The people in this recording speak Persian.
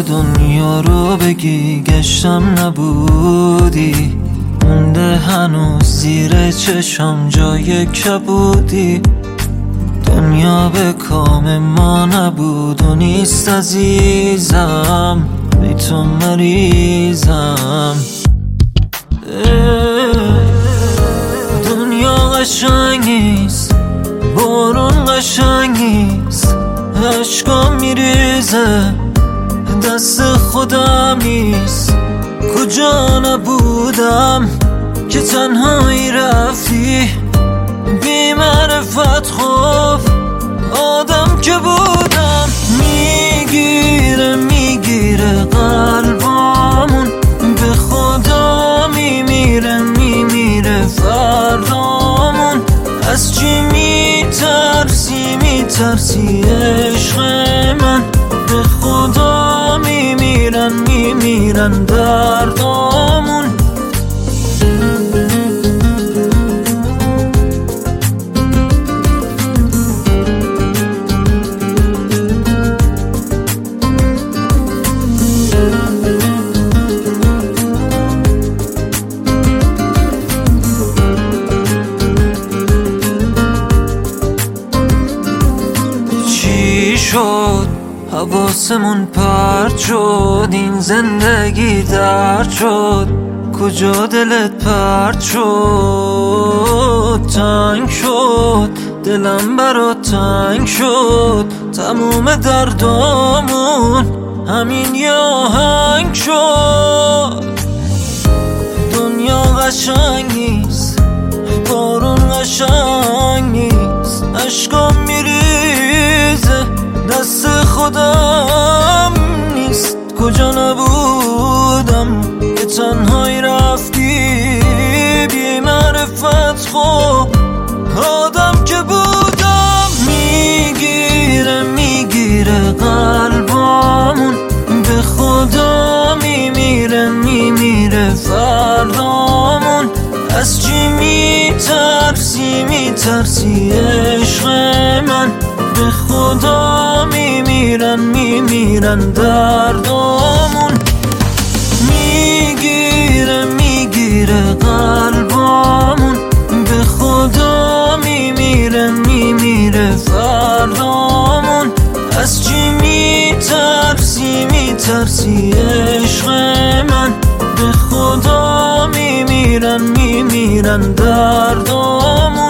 دنیا رو بگی گشتم نبودی، مونده هنوز زیر چشم جای کبودی. دنیا به کام ما نبود و نیست عزیزم، بی تو مریضم. دنیا قشنگ نیست، بارون قشنگ نیست، عشقام میریزه دست خودم نیست. کجا نبودم که تنهایی رفتی، بی معرفت خوف آدم که بودم. میگیره قلبامون، به خدا میمیره فردامون. از چی میترسی عشق من، به خدا میمیرن دردامون. شد حواسمون پرت شد، این زندگی درد شد. کجا دلت پرت شد؟ تنگ شد دلم برات، تنگ شد تموم دردامون، همین یه آهنگ شد. دنیا قشنگ نیست، بارون قشنگ نیست، عشقام میریزه دست خودم نیست. کجا نبودم که تنهایی رفتی، بی معرفت خوب آدم که بودم. میگیره قلبامون، به خدا میمیره فردامون. از چی میترسی عشق من، به خدا میمیرن دردامون. میگیره قلبامون، به خدا میمیره فردامون. از چی میترسی عشق من، به خدا میمیرن دردامون.